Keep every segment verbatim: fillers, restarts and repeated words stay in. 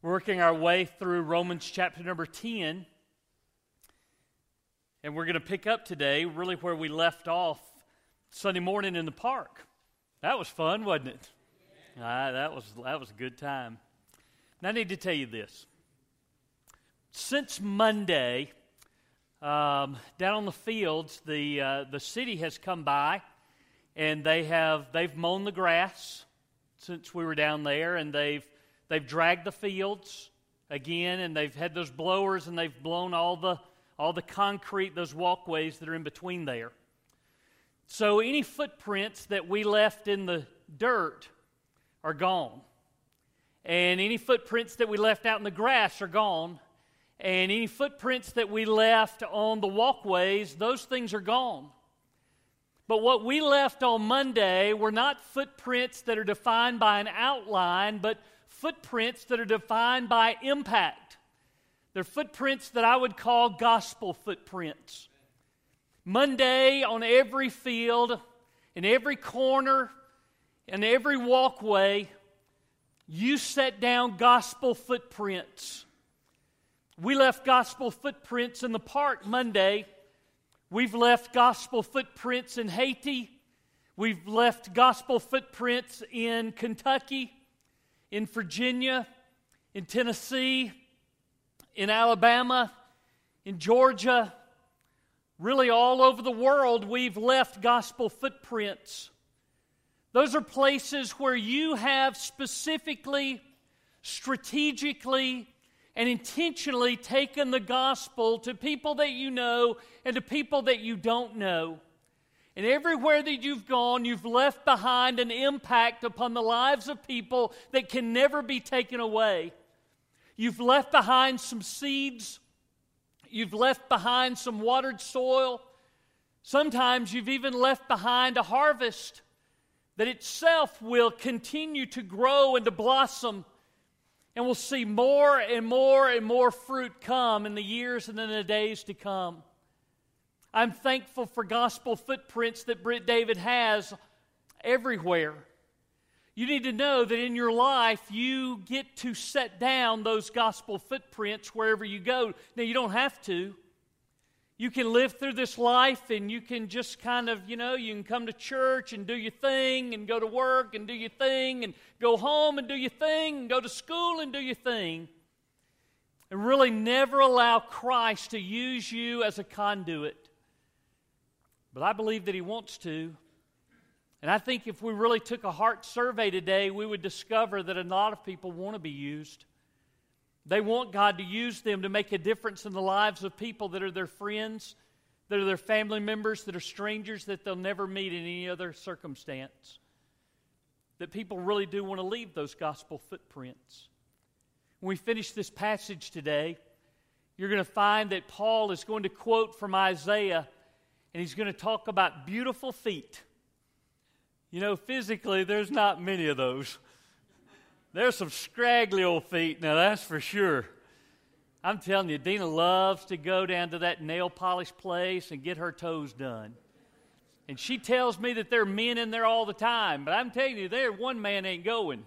Working our way through Romans chapter number ten. And we're going to pick up today really where we left off Sunday morning in the park. That was fun, wasn't it? Ah, that was that was a good time. And I need to tell you this. Since Monday, um, down on the fields, the uh, the city has come by, and they have they've mown the grass since we were down there, and they've they've dragged the fields again, and they've had those blowers, and they've blown all the all the concrete, those walkways that are in between there. So any footprints that we left in the dirt are gone. And any footprints that we left out in the grass are gone. And any footprints that we left on the walkways, those things are gone. But what we left on Monday were not footprints that are defined by an outline, but footprints that are defined by impact. They're footprints that I would call gospel footprints. Monday, on every field, in every corner, in every walkway, you set down gospel footprints. We left gospel footprints in the park Monday. We've left gospel footprints in Haiti. We've left gospel footprints in Kentucky, in Virginia, in Tennessee, in Alabama, in Georgia. Really all over the world, we've left gospel footprints. Those are places where you have specifically, strategically, and intentionally taken the gospel to people that you know and to people that you don't know. And everywhere that you've gone, you've left behind an impact upon the lives of people that can never be taken away. You've left behind some seeds. You've left behind some watered soil. Sometimes you've even left behind a harvest that itself will continue to grow and to blossom. And we'll see more and more and more fruit come in the years and in the days to come. I'm thankful for gospel footprints that Britt David has everywhere. You need to know that in your life, you get to set down those gospel footprints wherever you go. Now, you don't have to. You can live through this life and you can just kind of, you know, you can come to church and do your thing and go to work and do your thing and go home and do your thing and go to school and do your thing. And really never allow Christ to use you as a conduit. But I believe that He wants to. And I think if we really took a heart survey today, we would discover that a lot of people want to be used. They want God to use them to make a difference in the lives of people that are their friends, that are their family members, that are strangers that they'll never meet in any other circumstance. That people really do want to leave those gospel footprints. When we finish this passage today, you're going to find that Paul is going to quote from Isaiah, and he's going to talk about beautiful feet. You know, physically, there's not many of those. There's some scraggly old feet, now that's for sure. I'm telling you, Dina loves to go down to that nail polish place and get her toes done. And she tells me that there are men in there all the time, but I'm telling you, there one man ain't going.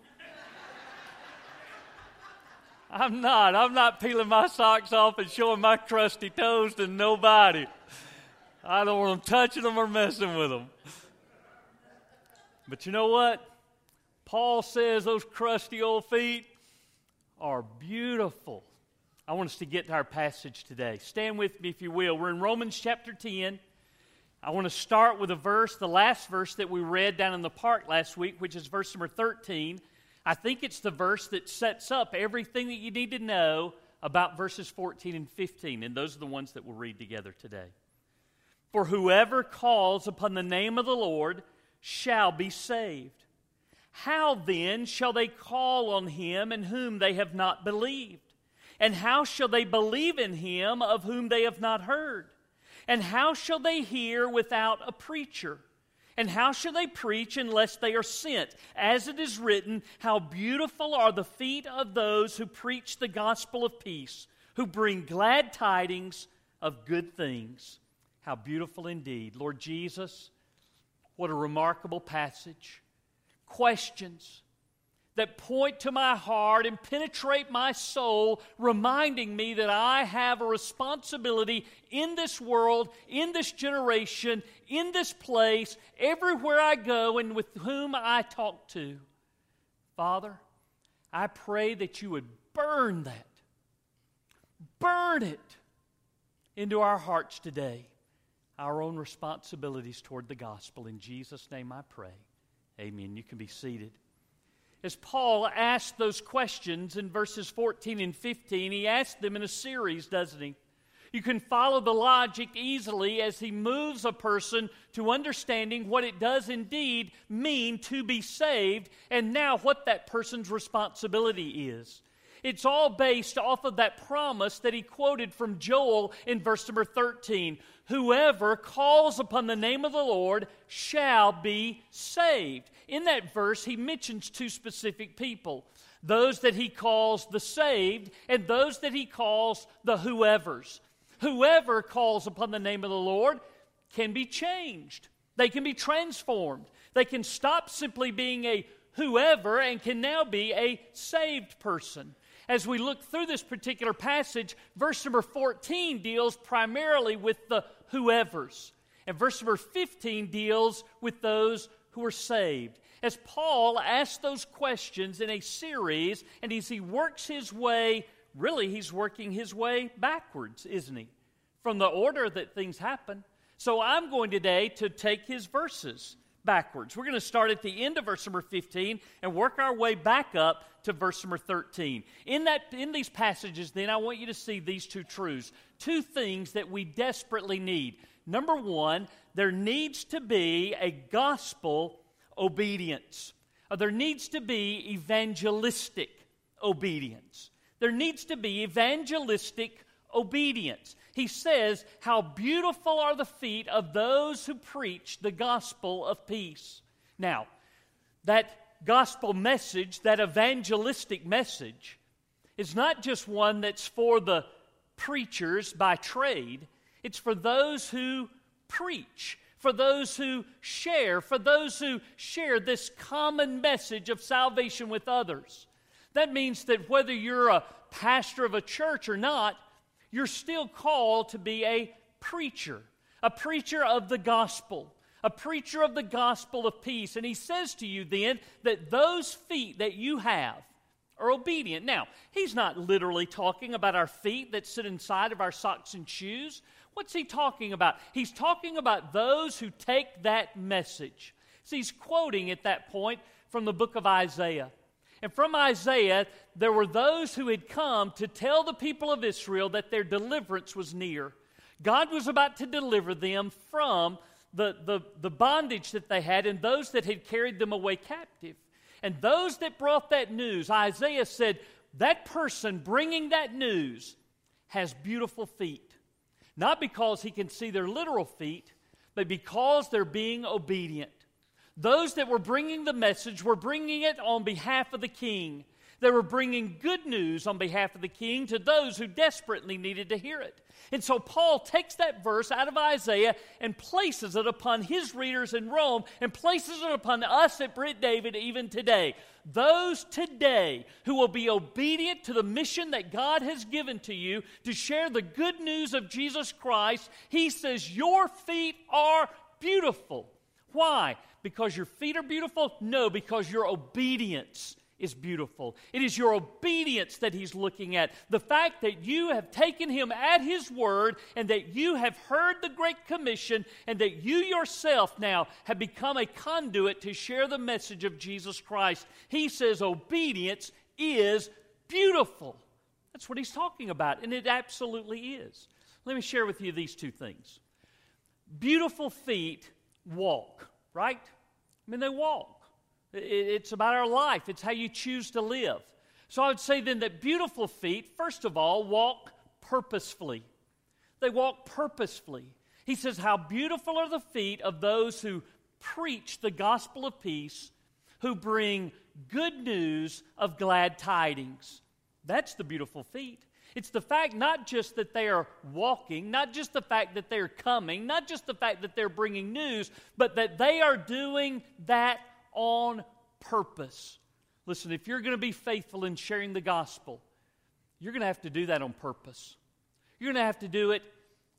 I'm not. I'm not peeling my socks off and showing my crusty toes to nobody. I don't want them touching them or messing with them. But you know what? Paul says those crusty old feet are beautiful. I want us to get to our passage today. Stand with me if you will. We're in Romans chapter ten. I want to start with a verse, the last verse that we read down in the park last week, which is verse number thirteen. I think it's the verse that sets up everything that you need to know about verses fourteen and fifteen, and those are the ones that we'll read together today. For whoever calls upon the name of the Lord shall be saved. How then shall they call on Him in whom they have not believed? And how shall they believe in Him of whom they have not heard? And how shall they hear without a preacher? And how shall they preach unless they are sent? As it is written, how beautiful are the feet of those who preach the gospel of peace, who bring glad tidings of good things. How beautiful indeed. Lord Jesus, what a remarkable passage. Questions that point to my heart and penetrate my soul, reminding me that I have a responsibility in this world, in this generation, in this place, everywhere I go and with whom I talk to. Father, I pray that you would burn that, burn it into our hearts today, our own responsibilities toward the gospel. In Jesus' name I pray. Amen. You can be seated. As Paul asked those questions in verses fourteen and fifteen, he asked them in a series, doesn't he? You can follow the logic easily as he moves a person to understanding what it does indeed mean to be saved, and now what that person's responsibility is. It's all based off of that promise that he quoted from Joel in verse number thirteen. Whoever calls upon the name of the Lord shall be saved. In that verse, he mentions two specific people. Those that he calls the saved and those that he calls the whoever's. Whoever calls upon the name of the Lord can be changed. They can be transformed. They can stop simply being a whoever and can now be a saved person. As we look through this particular passage, verse number fourteen deals primarily with the whoever's. And verse number fifteen deals with those who are saved. As Paul asks those questions in a series, and as he works his way, really he's working his way backwards, isn't he? From the order that things happen. So I'm going today to take his verses backwards. We're going to start at the end of verse number fifteen and work our way back up to verse number thirteen. In that, in these passages, then, I want you to see these two truths. Two things that we desperately need. Number one, there needs to be a gospel obedience. Uh, there needs to be evangelistic obedience. There needs to be evangelistic obedience. He says, how beautiful are the feet of those who preach the gospel of peace. Now, that gospel message, that evangelistic message, is not just one that's for the preachers by trade. It's for those who preach, for those who share, for those who share this common message of salvation with others. That means that whether you're a pastor of a church or not, you're still called to be a preacher, a preacher of the gospel, a preacher of the gospel of peace. And he says to you then that those feet that you have are obedient. Now, he's not literally talking about our feet that sit inside of our socks and shoes. What's he talking about? He's talking about those who take that message. So he's quoting at that point from the book of Isaiah. And from Isaiah, there were those who had come to tell the people of Israel that their deliverance was near. God was about to deliver them from the, the, the bondage that they had and those that had carried them away captive. And those that brought that news, Isaiah said, that person bringing that news has beautiful feet. Not because he can see their literal feet, but because they're being obedient. Those that were bringing the message were bringing it on behalf of the king. They were bringing good news on behalf of the king to those who desperately needed to hear it. And so Paul takes that verse out of Isaiah and places it upon his readers in Rome and places it upon us at Britt David even today. Those today who will be obedient to the mission that God has given to you to share the good news of Jesus Christ, he says, your feet are beautiful. Why? Because your feet are beautiful? No, because your obedience is beautiful. It is your obedience that he's looking at. The fact that you have taken him at his word and that you have heard the Great Commission and that you yourself now have become a conduit to share the message of Jesus Christ. He says obedience is beautiful. That's what he's talking about, and it absolutely is. Let me share with you these two things. Beautiful feet walk, right? I mean, they walk. It's about our life. It's how you choose to live. So I would say then that beautiful feet, first of all, walk purposefully. They walk purposefully. He says, how beautiful are the feet of those who preach the gospel of peace, who bring good news of glad tidings. That's the beautiful feet. It's the fact not just that they are walking, not just the fact that they're coming, not just the fact that they're bringing news, but that they are doing that on purpose. Listen, if you're going to be faithful in sharing the gospel, you're going to have to do that on purpose. You're going to have to do it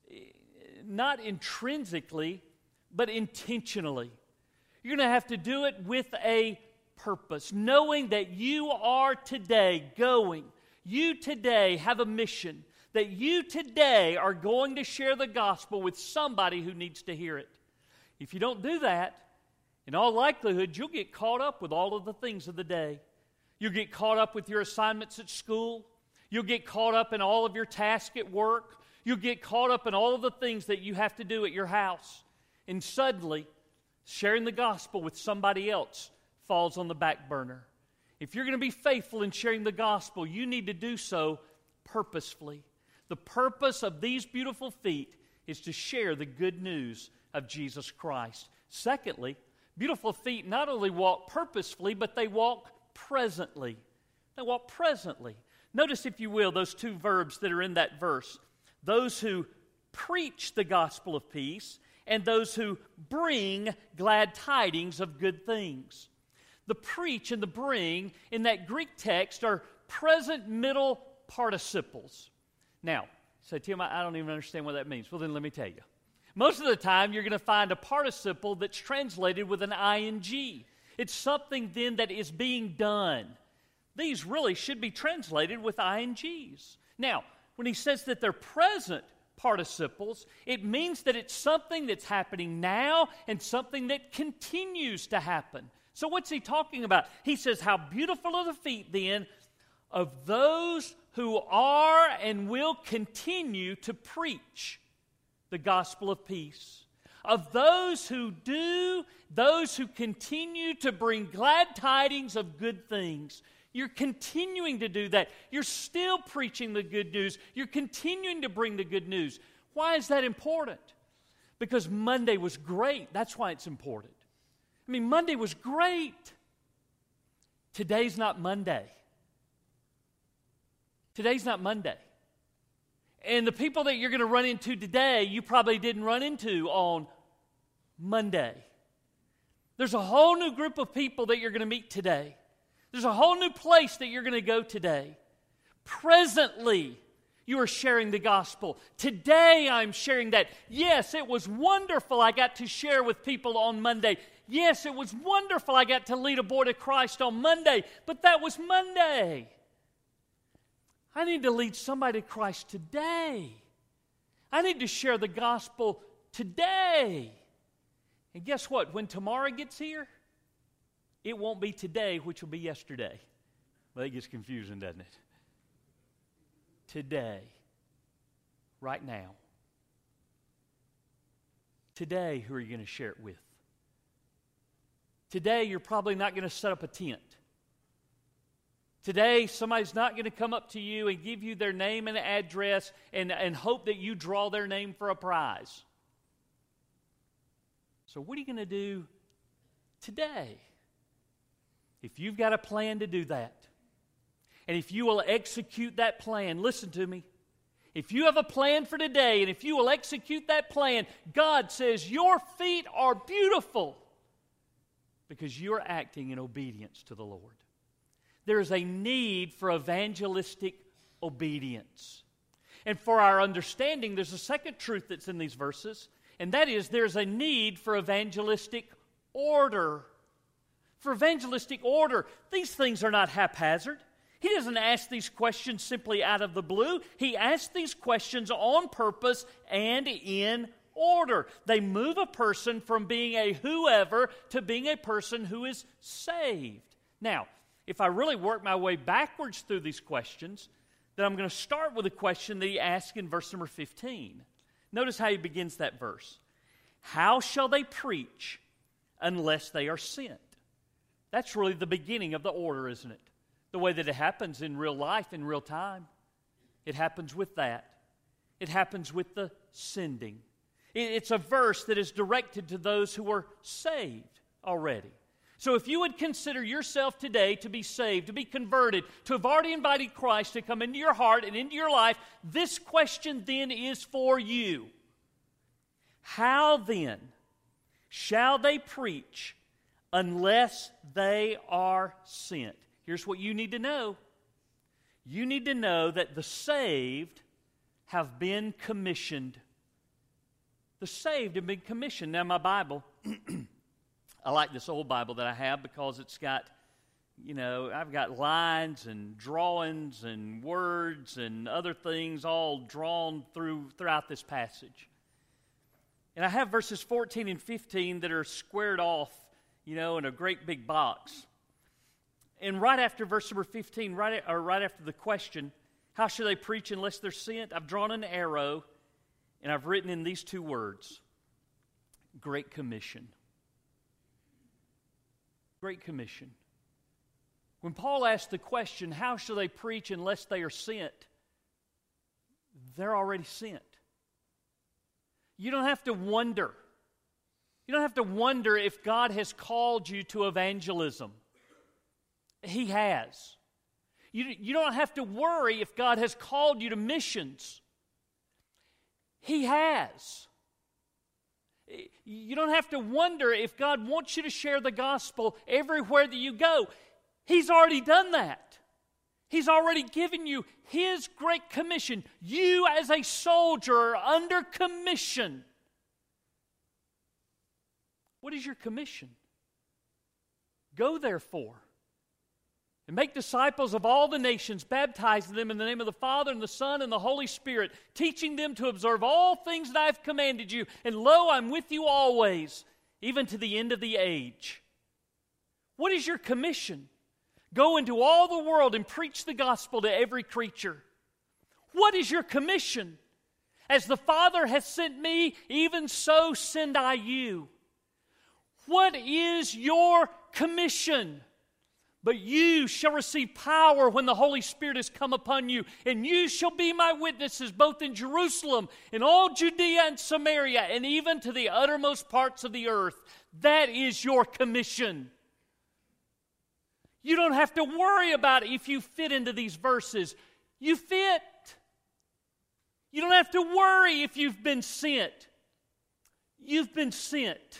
not intrinsically, but intentionally. You're going to have to do it with a purpose, knowing that you are today going, you today have a mission, that you today are going to share the gospel with somebody who needs to hear it. If you don't do that, in all likelihood, you'll get caught up with all of the things of the day. You'll get caught up with your assignments at school. You'll get caught up in all of your tasks at work. You'll get caught up in all of the things that you have to do at your house. And suddenly, sharing the gospel with somebody else falls on the back burner. If you're going to be faithful in sharing the gospel, you need to do so purposefully. The purpose of these beautiful feet is to share the good news of Jesus Christ. Secondly, beautiful feet not only walk purposefully, but they walk presently. They walk presently. Notice, if you will, those two verbs that are in that verse. Those who preach the gospel of peace and those who bring glad tidings of good things. The preach and the bring in that Greek text are present middle participles. Now, say, Tim, I don't even understand what that means. Well, then let me tell you. Most of the time, you're going to find a participle that's translated with an ing. It's something then that is being done. These really should be translated with ings. Now, when he says that they're present participles, it means that it's something that's happening now and something that continues to happen. So what's he talking about? He says, how beautiful are the feet then of those who are and will continue to preach the gospel of peace. Of those who do, those who continue to bring glad tidings of good things. You're continuing to do that. You're still preaching the good news. You're continuing to bring the good news. Why is that important? Because Monday was great. That's why it's important. I mean, Monday was great. Today's not Monday. Today's not Monday. And the people that you're going to run into today, you probably didn't run into on Monday. There's a whole new group of people that you're going to meet today. There's a whole new place that you're going to go today. Presently, you are sharing the gospel. Today, I'm sharing that. Yes, it was wonderful I got to share with people on Monday. Yes, it was wonderful I got to lead a boy to Christ on Monday, but that was Monday. I need to lead somebody to Christ today. I need to share the gospel today. And guess what? When tomorrow gets here, it won't be today, which will be yesterday. Well, that gets confusing, doesn't it? Today. Right now. Today, who are you going to share it with? Today, you're probably not going to set up a tent. Today, somebody's not going to come up to you and give you their name and address and, and hope that you draw their name for a prize. So what are you going to do today? If you've got a plan to do that, and if you will execute that plan, listen to me. If you have a plan for today, and if you will execute that plan, God says your feet are beautiful because you're acting in obedience to the Lord. There is a need for evangelistic obedience. And for our understanding, there's a second truth that's in these verses, and that is there's a need for evangelistic order. For evangelistic order. These things are not haphazard. He doesn't ask these questions simply out of the blue. He asks these questions on purpose and in order. They move a person from being a whoever to being a person who is saved. Now, if I really work my way backwards through these questions, then I'm going to start with a question that he asks in verse number fifteen. Notice how he begins that verse. How shall they preach unless they are sent? That's really the beginning of the order, isn't it? The way that it happens in real life, in real time. It happens with that. It happens with the sending. It's a verse that is directed to those who are saved already. So if you would consider yourself today to be saved, to be converted, to have already invited Christ to come into your heart and into your life, this question then is for you. How then shall they preach unless they are sent? Here's what you need to know. You need to know that the saved have been commissioned. The saved have been commissioned. Now, my Bible, I like this old Bible that I have because it's got, you know, I've got lines and drawings and words and other things all drawn through throughout this passage. And I have verses fourteen and fifteen that are squared off, you know, in a great big box. And right after verse number fifteen, right, or right after the question, how shall they preach unless they're sent? I've drawn an arrow, and I've written in these two words, Great Commission. Great Commission. When Paul asked the question, how shall they preach unless they are sent? They're already sent. You don't have to wonder. You don't have to wonder if God has called you to evangelism. He has. You, you don't have to worry if God has called you to missions. He has. You don't have to wonder if God wants you to share the gospel everywhere that you go. He's already done that. He's already given you His great commission. You as a soldier are under commission. What is your commission? Go therefore and make disciples of all the nations, baptizing them in the name of the Father and the Son and the Holy Spirit, teaching them to observe all things that I have commanded you. And lo, I'm with you always, even to the end of the age. What is your commission? Go into all the world and preach the gospel to every creature. What is your commission? As the Father has sent me, even so send I you. What is your commission? But you shall receive power when the Holy Spirit has come upon you, and you shall be my witnesses both in Jerusalem, in all Judea and Samaria, and even to the uttermost parts of the earth. That is your commission. You don't have to worry about if you fit into these verses. You fit. You don't have to worry if you've been sent. You've been sent.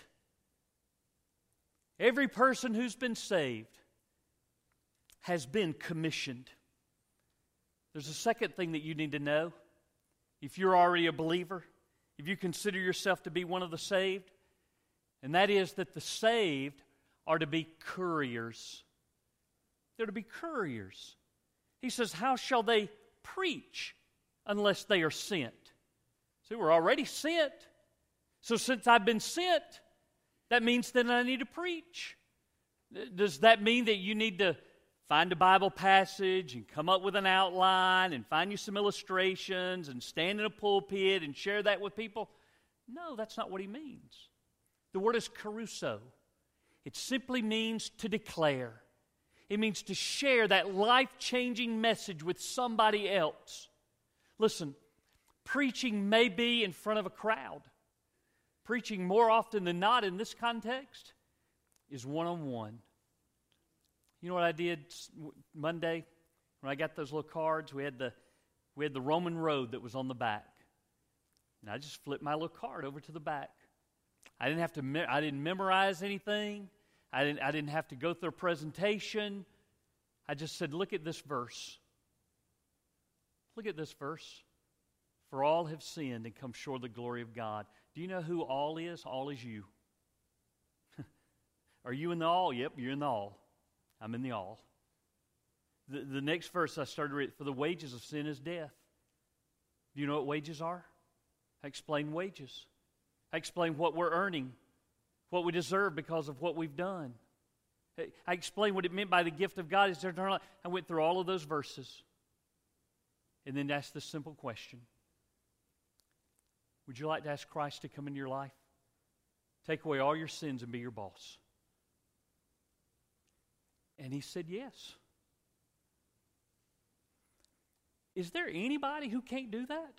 Every person who's been saved has been commissioned. There's a second thing that you need to know. If you're already a believer, if you consider yourself to be one of the saved, and that is that the saved are to be couriers. They're to be couriers. He says, how shall they preach unless they are sent? See, we're already sent. So since I've been sent, that means that I need to preach. Does that mean that you need to find a Bible passage and come up with an outline and find you some illustrations and stand in a pulpit and share that with people? No, that's not what he means. The word is caruso. It simply means to declare. It means to share that life-changing message with somebody else. Listen, preaching may be in front of a crowd. Preaching more often than not in this context is one-on-one. You know what I did Monday when I got those little cards? We had the we had the Roman road that was on the back, and I just flipped my little card over to the back. I didn't have to. Me- I didn't memorize anything. I didn't. I didn't have to go through a presentation. I just said, "Look at this verse. Look at this verse. For all have sinned and come short of the glory of God." Do you know who all is? All is you. Are you in the all? Yep, you're in the all. I'm in the all. The, the next verse I started reading, for the wages of sin is death. Do you know what wages are? I explain wages. I explain what we're earning, what we deserve because of what we've done. I explain what it meant by the gift of God is eternal life. I went through all of those verses and then asked this simple question. Would you like to ask Christ to come into your life? Take away all your sins and be your boss. And he said yes. Is there anybody who can't do that?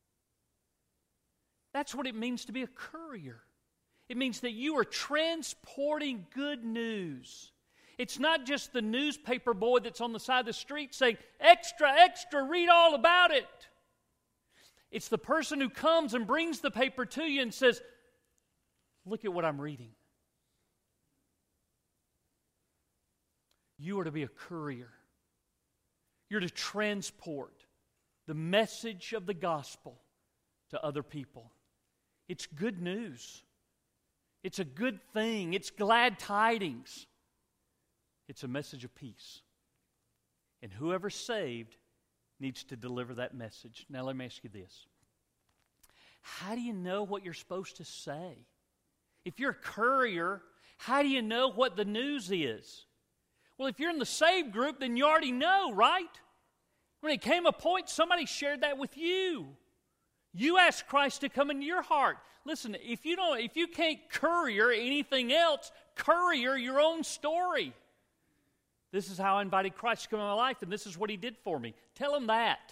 That's what it means to be a courier. It means that you are transporting good news. It's not just the newspaper boy that's on the side of the street saying, extra, extra, read all about it. It's the person who comes and brings the paper to you and says, look at what I'm reading. You are to be a courier. You're to transport the message of the gospel to other people. It's good news. It's a good thing. It's glad tidings. It's a message of peace. And whoever's saved needs to deliver that message. Now let me ask you this. How do you know what you're supposed to say? If you're a courier, how do you know what the news is? Well, if you're in the saved group, then you already know, right? When it came a point, somebody shared that with you. You asked Christ to come into your heart. Listen, if you don't, if you can't courier anything else, courier your own story. This is how I invited Christ to come into my life, and this is what He did for me. Tell Him that.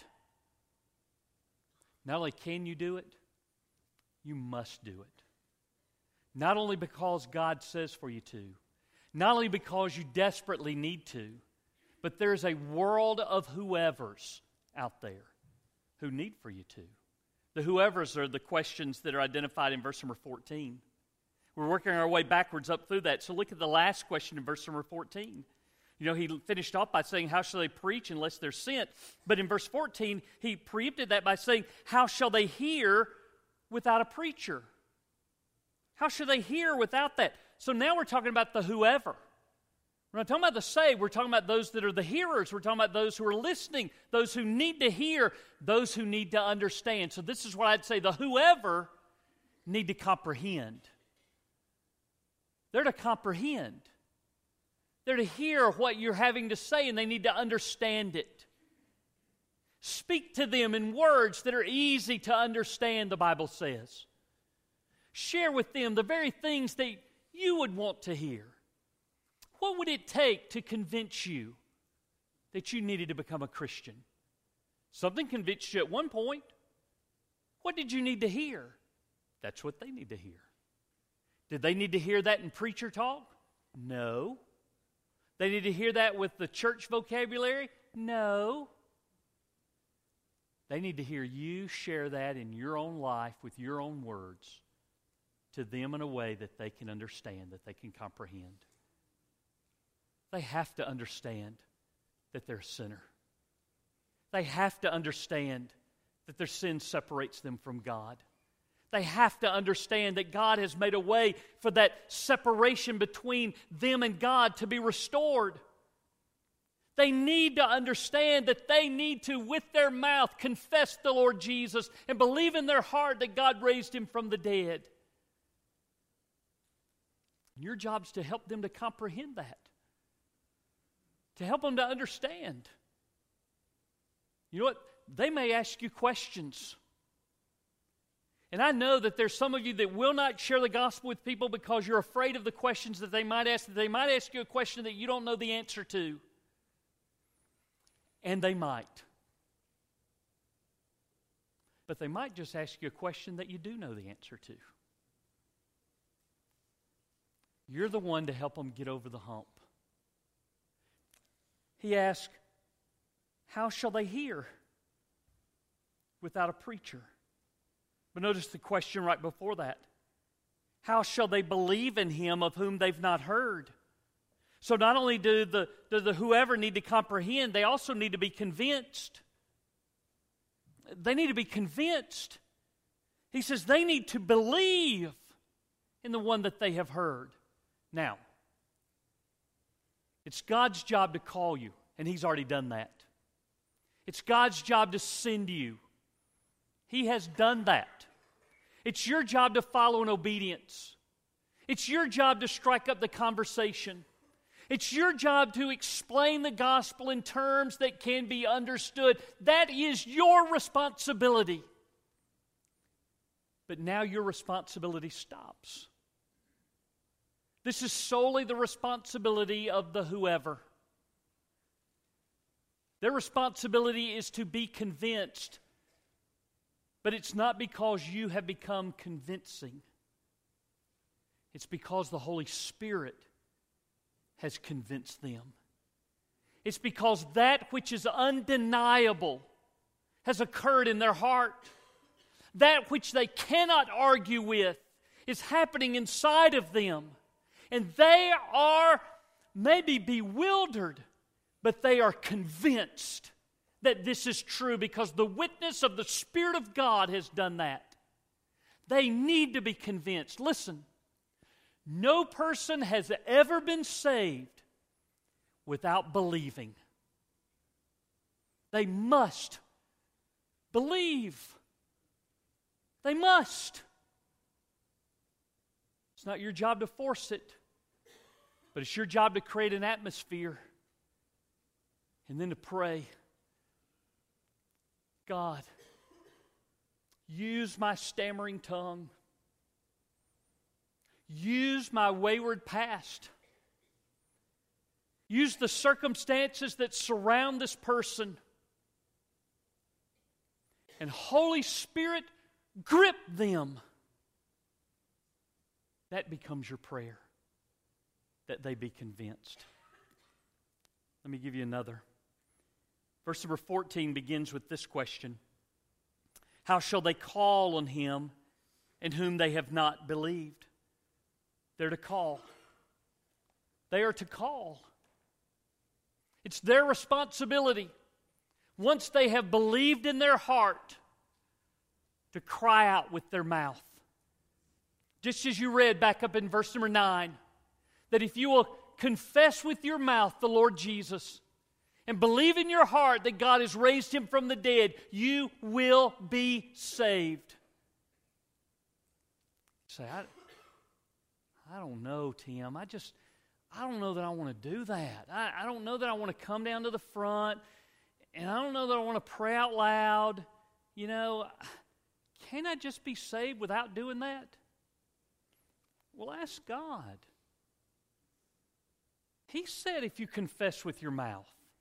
Not only can you do it, you must do it. Not only because God says for you to, not only because you desperately need to, but there's a world of whoever's out there who need for you to. The whoever's are the questions that are identified in verse number fourteen. We're working our way backwards up through that. So look at the last question in verse number fourteen. You know, he finished off by saying, how shall they preach unless they're sent? But in verse fourteen, he preempted that by saying, how shall they hear without a preacher? How shall they hear without that? So now we're talking about the whoever. We're not talking about the saved. We're talking about those that are the hearers. We're talking about those who are listening, those who need to hear, those who need to understand. So this is what I'd say. The whoever need to comprehend. They're to comprehend. They're to hear what you're having to say, and they need to understand it. Speak to them in words that are easy to understand, the Bible says. Share with them the very things that you would want to hear. What would it take to convince you that you needed to become a Christian? Something convinced you at one point. What did you need to hear? That's what they need to hear. Did they need to hear that in preacher talk? No. They need to hear that with the church vocabulary? No. They need to hear you share that in your own life with your own words to them in a way that they can understand, that they can comprehend. They have to understand that they're a sinner. They have to understand that their sin separates them from God. They have to understand that God has made a way for that separation between them and God to be restored. They need to understand that they need to, with their mouth, confess the Lord Jesus and believe in their heart that God raised Him from the dead. Your job is to help them to comprehend that, to help them to understand. You know what? They may ask you questions. And I know that there's some of you that will not share the gospel with people because you're afraid of the questions that they might ask. That they might ask you a question that you don't know the answer to. And they might. But they might just ask you a question that you do know the answer to. You're the one to help them get over the hump. He asked, how shall they hear without a preacher? But notice the question right before that. How shall they believe in Him of whom they've not heard? So not only do the, do the whoever need to comprehend, they also need to be convinced. They need to be convinced. He says they need to believe in the one that they have heard. Now, it's God's job to call you, and He's already done that. It's God's job to send you. He has done that. It's your job to follow in obedience. It's your job to strike up the conversation. It's your job to explain the gospel in terms that can be understood. That is your responsibility. But now your responsibility stops. This is solely the responsibility of the whoever. Their responsibility is to be convinced. But it's not because you have become convincing. It's because the Holy Spirit has convinced them. It's because that which is undeniable has occurred in their heart. That which they cannot argue with is happening inside of them. And they are maybe bewildered, but they are convinced that this is true because the witness of the Spirit of God has done that. They need to be convinced. Listen, no person has ever been saved without believing. They must believe. They must. It's not your job to force it, but it's your job to create an atmosphere and then to pray, God, use my stammering tongue. Use my wayward past. Use the circumstances that surround this person. And Holy Spirit, grip them. That becomes your prayer, that they be convinced. Let me give you another. Verse number fourteen begins with this question. How shall they call on him in whom they have not believed? They're to call. They are to call. It's their responsibility, once they have believed in their heart, to cry out with their mouth. Just as you read back up in verse number nine, that if you will confess with your mouth the Lord Jesus and believe in your heart that God has raised him from the dead, you will be saved. You say, I, I don't know, Tim. I just, I don't know that I want to do that. I, I don't know that I want to come down to the front, and I don't know that I want to pray out loud. You know, can I just be saved without doing that? Well, ask God. He said if you confess with your mouth.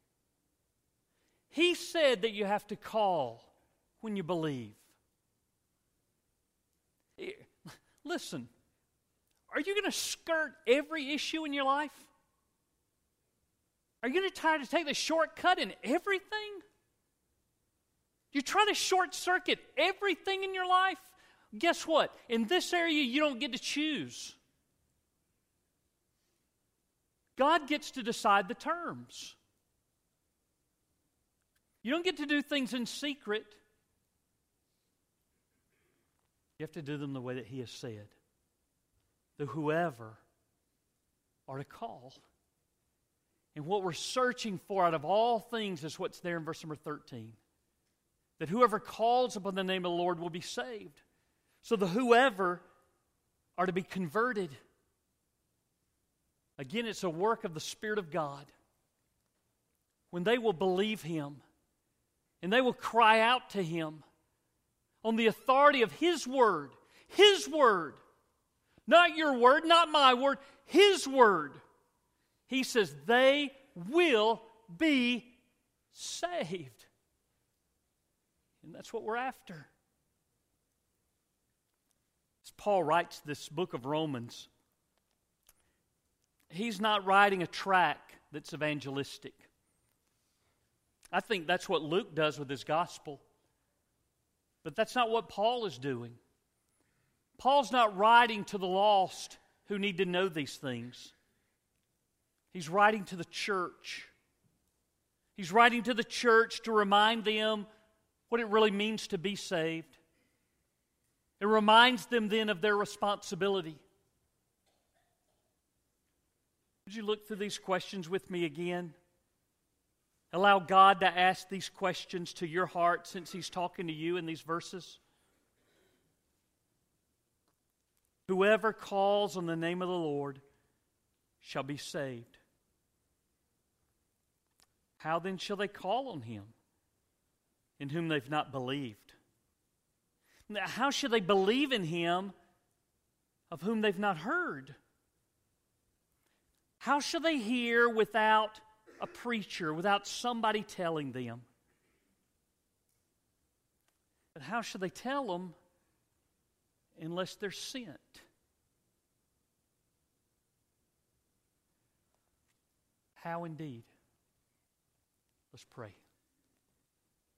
He said that you have to call when you believe. Listen, are you going to skirt every issue in your life? Are you going to try to take the shortcut in everything? You try to short circuit everything in your life? Guess what? In this area, you don't get to choose. God gets to decide the terms. You don't get to do things in secret. You have to do them the way that He has said. The whoever are to call. And what we're searching for out of all things is what's there in verse number thirteen. That whoever calls upon the name of the Lord will be saved. So the whoever are to be converted. Again, it's a work of the Spirit of God. When they will believe Him and they will cry out to Him on the authority of His Word. His Word. Not your word, not my word. His Word. He says they will be saved. And that's what we're after. As Paul writes this book of Romans, he's not writing a tract that's evangelistic. I think that's what Luke does with his gospel. But that's not what Paul is doing. Paul's not writing to the lost who need to know these things. He's writing to the church. He's writing to the church to remind them what it really means to be saved. It reminds them then of their responsibility. Would you look through these questions with me again? Allow God to ask these questions to your heart since He's talking to you in these verses. Whoever calls on the name of the Lord shall be saved. How then shall they call on Him in whom they've not believed? Now, how shall they believe in Him of whom they've not heard? How shall they hear without a preacher, without somebody telling them? But how shall they tell them unless they're sent? How indeed? Let's pray.